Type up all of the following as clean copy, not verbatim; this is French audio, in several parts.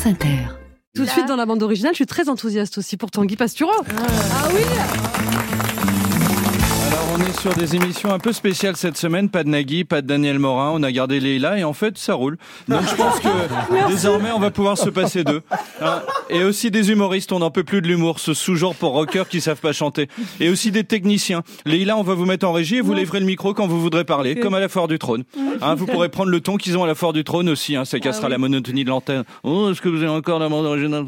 France Inter. Tout de suite dans la bande originale, je suis très enthousiaste aussi pour Tanguy Pastureau. Ah oui. Alors on est sur des émissions un peu spéciales cette semaine, pas de Nagui, pas de Daniel Morin, on a gardé Leïla et en fait ça roule. Donc je pense que désormais on va pouvoir se passer d'eux. Hein. Et aussi des humoristes, on n'en peut plus de l'humour, ce sous-genre pour rockers qui savent pas chanter. Et aussi des techniciens. Leïla, on va vous mettre en régie et vous lèverez le micro quand vous voudrez parler, comme à la Foire du Trône. Hein, vous pourrez prendre le ton qu'ils ont à la Foire du Trône aussi, hein, ça cassera la monotonie de l'antenne. Oh, est-ce que vous avez encore la bande originale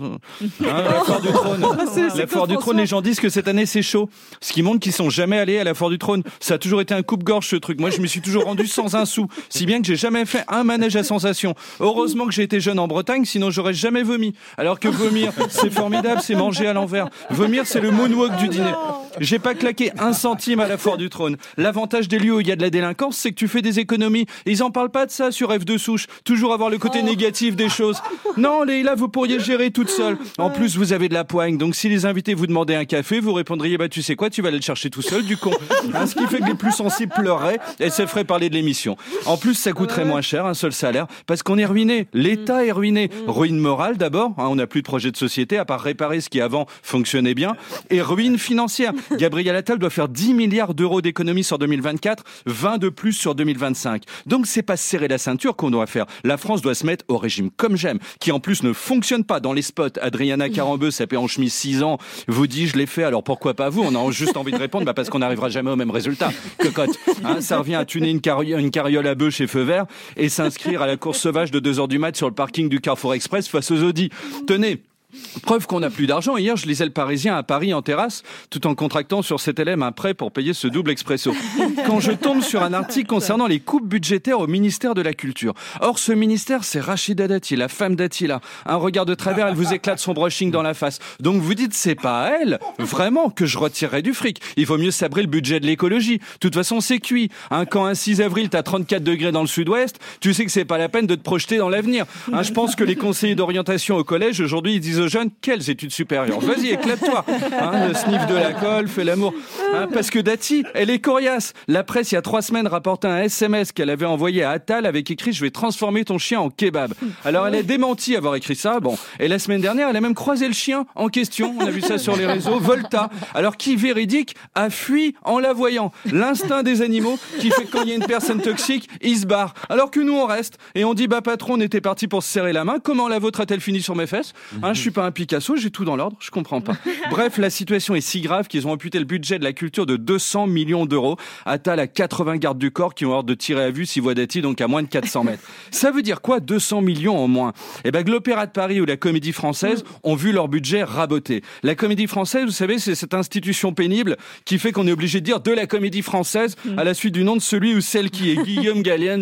la Foire du Trône. La Foire du Trône, les gens disent que cette année c'est chaud. Ce qui montre qu'ils sont jamais allés à la Foire du Trône. Ça a toujours été un coupe-gorge ce truc. Moi je me suis toujours rendu sans un sou. Si bien que j'ai jamais fait un manège à sensation. Heureusement que j'ai été jeune en Bretagne, sinon j'aurais jamais vomi. Alors que vomir, c'est formidable, c'est manger à l'envers. Vomir, c'est le moonwalk du dîner. J'ai pas claqué un centime à la Foire du Trône. L'avantage des lieux où il y a de la délinquance, c'est que tu fais des économies. Ils en parlent pas de ça sur F2 Souche. Toujours avoir le côté négatif des choses. Non, Leïla, vous pourriez gérer toute seule. En plus, vous avez de la poigne. Donc, si les invités vous demandaient un café, vous répondriez, bah, tu sais quoi, tu vas aller le chercher tout seul, du con. Hein, ce qui fait que les plus sensibles pleureraient et se feraient parler de l'émission. En plus, ça coûterait moins cher, un seul salaire, parce qu'on est ruiné. L'État est ruiné. Ruine morale, d'abord. Hein, on n'a plus de projet de société, à part réparer ce qui avant fonctionnait bien. Et ruine financière. Gabriel Attal doit faire 10 milliards d'euros d'économies sur 2024, 20 de plus sur 2025. Donc c'est pas serrer la ceinture qu'on doit faire. La France doit se mettre au régime comme j'aime, qui en plus ne fonctionne pas dans les spots. Adriana Carambeu, sapée en chemise 6 ans, vous dit je l'ai fait, alors pourquoi pas vous? On a juste envie de répondre, bah parce qu'on n'arrivera jamais au même résultat. Cocotte. Hein, ça revient à tuner une carriole à bœuf chez Feu Vert et s'inscrire à la course sauvage de 2h du mat sur le parking du Carrefour Express face aux Audi. Tenez. Preuve qu'on n'a plus d'argent. Hier, je lisais le Parisien à Paris en terrasse, tout en contractant sur CTLM un prêt pour payer ce double expresso. Quand je tombe sur un article concernant les coupes budgétaires au ministère de la Culture. Or, ce ministère, c'est Rachida Dati, la femme d'Attila. Un regard de travers, elle vous éclate son brushing dans la face. Donc vous dites, c'est pas à elle, vraiment, que je retirerai du fric. Il vaut mieux sabrer le budget de l'écologie. De toute façon, c'est cuit. Hein, quand un 6 avril, t'as 34 degrés dans le sud-ouest, tu sais que c'est pas la peine de te projeter dans l'avenir. Hein, je pense que les conseillers d'orientation au collège, aujourd'hui, ils disent aux jeunes, quelles études supérieures? Vas-y, éclate-toi. Hein, le sniff de la colle, fais l'amour. Hein, parce que Dati, elle est coriace. La presse, il y a 3 semaines, rapportait un SMS qu'elle avait envoyé à Attal avec écrit « Je vais transformer ton chien en kebab ». Alors, elle a démenti avoir écrit ça. Bon. Et la semaine dernière, elle a même croisé le chien en question. On a vu ça sur les réseaux. Volta. Alors, qui véridique a fui en la voyant. L'instinct des animaux qui fait que quand il y a une personne toxique, il se barre. Alors que nous, on reste. Et on dit « Bah, patron, on était parti pour se serrer la main. Comment la vôtre a-t-elle fini sur mes fesses ?» Hein, je suis pas un Picasso, j'ai tout dans l'ordre, je comprends pas. Bref, la situation est si grave qu'ils ont amputé le budget de la culture de 200 millions d'euros. Attal a 80 gardes du corps qui ont ordre de tirer à vue s'ils voient Dati, donc à moins de 400 mètres. Ça veut dire quoi, 200 millions en moins? Eh ben, que l'Opéra de Paris ou la Comédie Française ont vu leur budget raboté. La Comédie Française, vous savez, c'est cette institution pénible qui fait qu'on est obligé de dire de la Comédie Française à la suite du nom de celui ou celle qui est Guillaume Gallienne,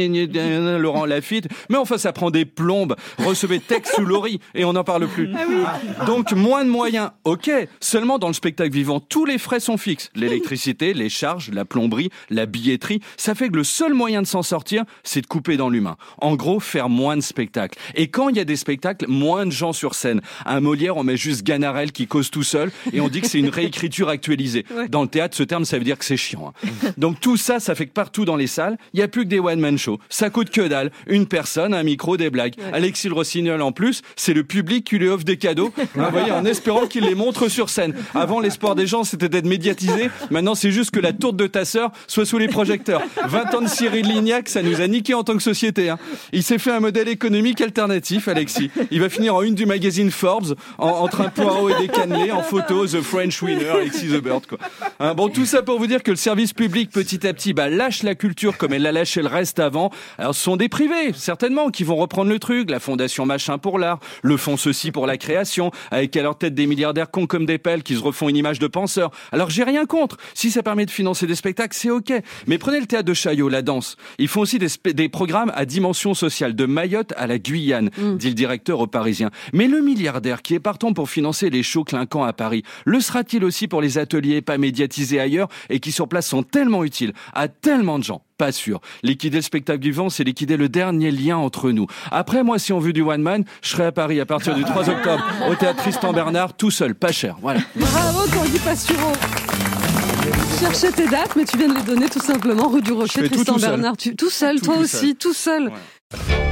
Laurent Lafitte. Mais enfin, ça prend des plombes. Recevez Tex ou Laurie et on n'en parle plus. Donc, moins de moyens, ok. Seulement, dans le spectacle vivant, tous les frais sont fixes. L'électricité, les charges, la plomberie, la billetterie. Ça fait que le seul moyen de s'en sortir, c'est de couper dans l'humain. En gros, faire moins de spectacles. Et quand il y a des spectacles, moins de gens sur scène. À un Molière, on met juste Ganarelle qui cause tout seul et on dit que c'est une réécriture actualisée. Dans le théâtre, ce terme, ça veut dire que c'est chiant. Hein. Donc, tout ça, ça fait que partout dans les salles, il n'y a plus que des one-man shows. Ça coûte que dalle. Une personne, un micro, des blagues. Alexis le Rossignol, en plus, c'est le public qui lui offre des cadeaux. Vous voyez, en espérant qu'il les montre sur scène. Avant, l'espoir des gens, c'était d'être médiatisé. Maintenant, c'est juste que la tourte de ta sœur soit sous les projecteurs. 20 ans de Cyril Lignac, ça nous a niqué en tant que société. Hein. Il s'est fait un modèle économique alternatif, Alexis. Il va finir en une du magazine Forbes, entre un poireau et des cannelés, en photo, The French Winner, Alexis the Bird, quoi. Hein, bon, tout ça pour vous dire que le service public, petit à petit, lâche la culture comme elle l'a lâché le reste avant. Alors, ce sont des privés, certainement, qui vont reprendre le truc. La Fondation Machin pour l'art, le Fonds Ceci pour la création, avec à leur tête des milliardaires cons comme des pelles qui se refont une image de penseurs. Alors j'ai rien contre. Si ça permet de financer des spectacles, c'est ok. Mais prenez le théâtre de Chaillot, la danse. Ils font aussi des programmes à dimension sociale, de Mayotte à la Guyane, dit le directeur au Parisien. Mais le milliardaire qui est partant pour financer les shows clinquants à Paris, le sera-t-il aussi pour les ateliers pas médiatisés ailleurs et qui sur place sont tellement utiles à tellement de gens? Pas sûr. Liquider le spectacle vivant, c'est liquider le dernier lien entre nous. Après, moi, si on veut du one man, je serai à Paris à partir du 3 octobre, au théâtre Tristan Bernard, tout seul, pas cher. Voilà. Bravo, Tanguy Pastureau. Cherchais tes dates, mais tu viens de les donner tout simplement. Rue du Rocher, Tristan Bernard. Tout seul, toi aussi, tout seul. Ouais.